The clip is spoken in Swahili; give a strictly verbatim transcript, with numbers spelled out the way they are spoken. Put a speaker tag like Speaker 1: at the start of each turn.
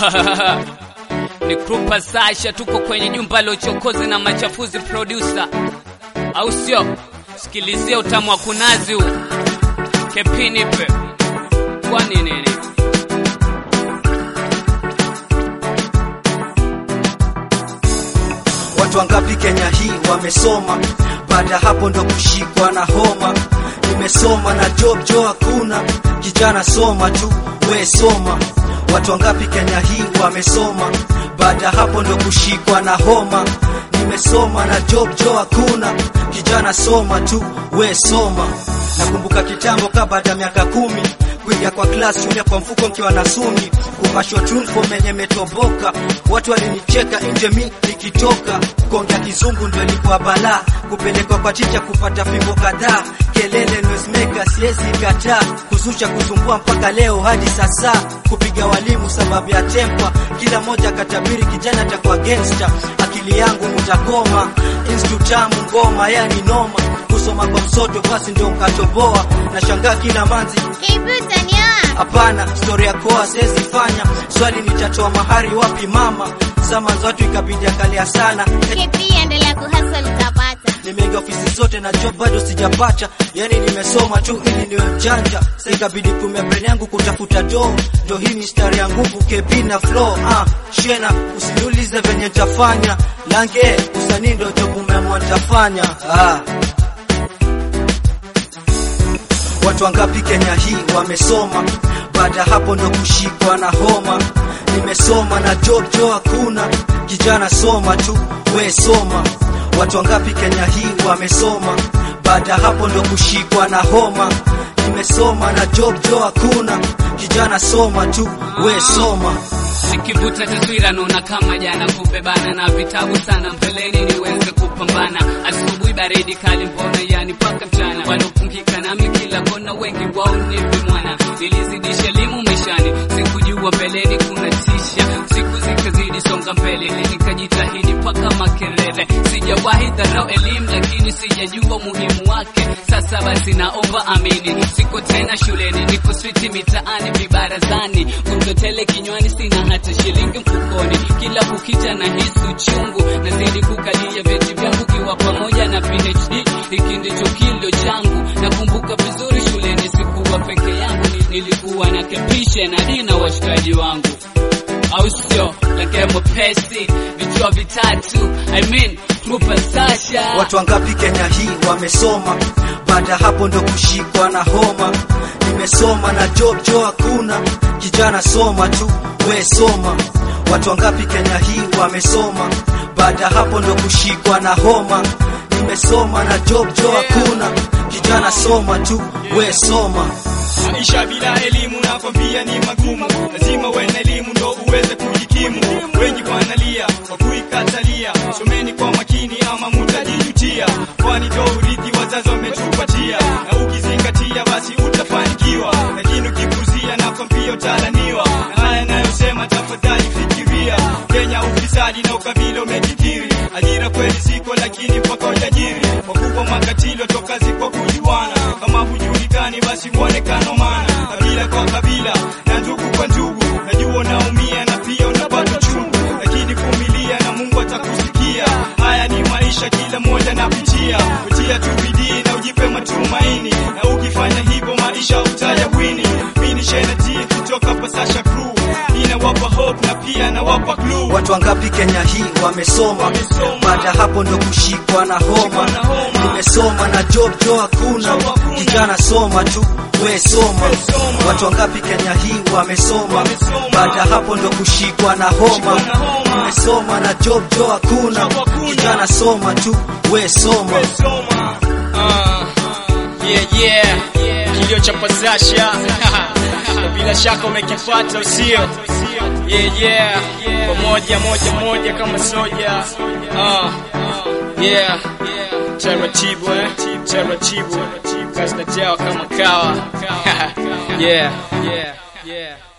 Speaker 1: Ni Krupa Sasha, tuko kwenye jumba la uchokozi na machafuzi producer. Au sio? Sikilizia utamu wa kunazi huu. Kepini pe. Kwa nini nini?
Speaker 2: Watu wangapi Kenya hii wamesoma, baada hapo ndo kushikwa na homa. Nimesoma na job jo hakuna, kijana soma tu, we soma. Watu wangapi Kenya hii wamesoma, baada hapo ndo kushikwa na homa. Nimesoma na job jo hakuna, kijana soma tu, we soma. Nakumbuka kitambo kabla miaka kumi, kuingia kwa class ule kwa mfuko mkiwa na sumi, kupashwa tunfo menye metoboka. Watu walinicheka nje mi nikitoka, kuongea kizungu ndo ilikuwa balaa. Kupelekwa kwa chicha kupata fimbo kadhaa, kelele noisemaker siwezi kataa. Kuzusha kusumbua mpaka leo hadi sasa, kupiga walimu sababu ya tempa. Kila moja katabiri kijana atakuwa gangster, akili yangu mutakoma. Instatamu ngoma yani noma, kusoma kwa msoto basi ndio ukatoboa. Nashangaa kila manzi hapana, story ya koa siwezi fanya. Swali nitatoa mahari wapi mama, zama zote ikabidi akalia sana.
Speaker 3: Kipi endelea kuhustle utapata.
Speaker 2: Nimeingia ofisi zote na job bado sijapata. Yani nimesoma tu ili niwe mjanja, sasa ikabidi kumia brain yangu kutafuta do. Ndio hii mistari ya nguvu kepi na flow. Ah, shena usiniulize venye nitafanya, lange usanii ndio job umeamua nitafanya. Ah, watu wangapi Kenya hii wamesoma, baada hapo ndo kushikwa na homa. Nimesoma na job jo hakuna, kijana soma tu, we soma. Watu wangapi Kenya hii wamesoma, baada hapo ndo kushikwa na homa. Nimesoma na job jo hakuna, kijana soma tu, we soma.
Speaker 1: Nikivuta taswira naona kama jana, kubebana na vitabu sana mbeleni niweze kupambana. Asubuhi baridi kali mbona yani paka mchana, walopungika nami kila kona wengi wao ni mwana. Nilizidisha elimu maishani, sikujua mbeleni kuna tisha. Siku zikazidi songa mbele, nikajitahidi paka makelele. Sijawahi dharau elimu lakini sijajua muhimu wake. Sasa basi naomba amini, siko tena shuleni, niko street mitaani vibarazani. Kumtotele kinywani sina hata shilingi mfukoni. Kila kukicha na hisi uchungu, nazidi kukalia vyeti vyangu kiwa pamoja na P H D. Hiki ndicho kilo changu, nakumbuka vizuri shuleni sikuwa peke yangu. Nilikuwa na kepishe na dina washikaji wangu. Au sio? Like mwepesi, vichwa vitatu, I mean Krupa Sasha.
Speaker 2: Watu wangapi Kenya hii wamesoma, baada hapo ndo kushikwa na homa. Nimesoma na job jo hakuna, kijana soma tu, we soma. Watu wangapi Kenya hii wamesoma, baada hapo ndo kushikwa na homa. Nimesoma na job jo hakuna, kijana soma tu, we soma.
Speaker 4: Maisha bila elimu nakwambia ni magumu, lazima uwe na elimu ndo uweze kujikimu. Wengi wanalia kwa kuikatalia, someni kwa makini ama mutajijutia. Kwani ndo urithi wazazi wametupatia, na ukizingatia basi utafanikiwa. Lakini ukipuzia nakwambia utalaniwa, na haya nayosema tafadhali fikiria. Kenya ufisadi na ukabila umekithiri, ajira kweli ziko lakini mpaka ujajiri. Wakubwa makatilo toka ziko kujuana, kama hujulikani basi muonekano maana. Kabila kwa kabila na ndugu kwa ndugu, najua unaumia na pia unapata chungu, lakini vumilia na Mungu atakusikia. Haya ni maisha kila mmoja napitia, utia tu bidii na ujipe matumaini, na ukifanya hivyo maisha utayawini. Mimi ni Shena T kutoka pa Sasha Crew, ninawapa hope na pia nawapa clue.
Speaker 2: Watu wangapi Kenya hii wamesoma, baada hapo ndo kushikwa na homa. Nimesoma na job jo hakuna, kijana soma tu, we soma. Watu wangapi Kenya hii wamesoma, baada hapo ndo kushikwa na homa. Nimesoma na job jo hakuna, kijana soma tu, we soma.
Speaker 4: Uh, yeah yeah, kilio cha Sasha. Bila shaka umekipata usio? Yeah yeah, pamoja moja moja kama soja. Uh, yeah, taratibu eh, taratibu, kazi na jao kama kawa. Yeah yeah yeah.